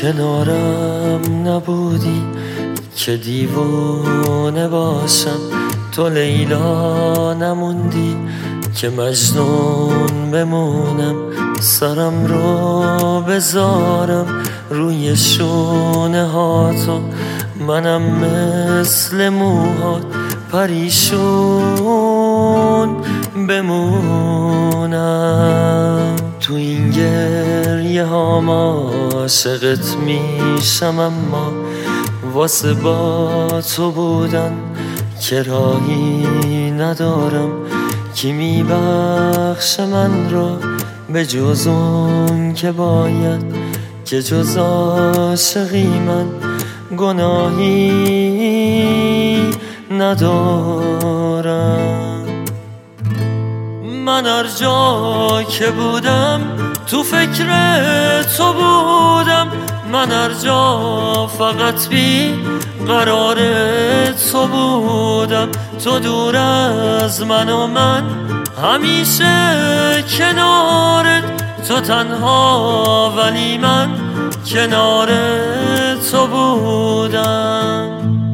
کنارم نبودی که دیوونه باشم، تو لیلا نموندی که مجنون بمونم. سرم رو بذارم روی شونه هاتو، منم مثل موهات پریشون بمونم. تو این گریه ها عاشقت میشم، اما واسه با تو بودن که راهی ندارم. کی میبخشه من را به جز اون که باید، که جز عاشقی من گناهی ندارم. من هر جا که بودم تو فکر تو بودم، من هر جا فقط بی قرار تو بودم. تو دور از من و من همیشه کنارت، تو تنها ولی من کنار تو بودم.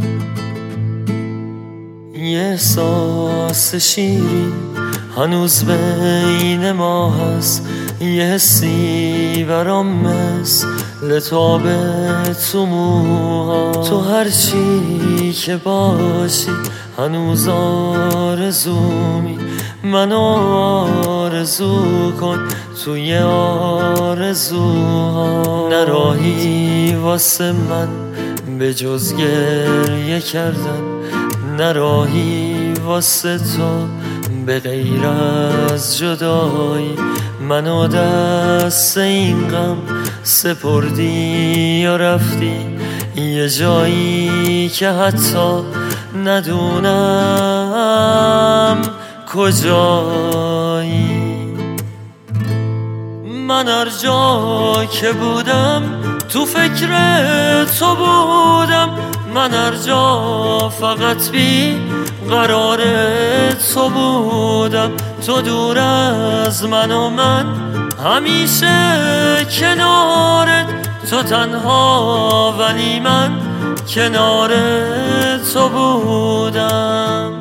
یه احساس شیرین هنوز بین ما هست، یه حسی برام مثل تاب تو موها. تو هرچی که باشی هنوز آرزومی، منو آرزو کن توی آرزوها. نراهی واسه من به جز گریه کردن، نراهی واسه تو به غیر از جدایی. منو دست این غم سپردی یا رفتی یه جایی که حتی ندونم کجایی. من هر جا که بودم تو فکر تو بودم، من هر جا فقط بی قرار تو بودم. تو دور از من و من همیشه کنارت، تو تنها ولی من کنار تو بودم.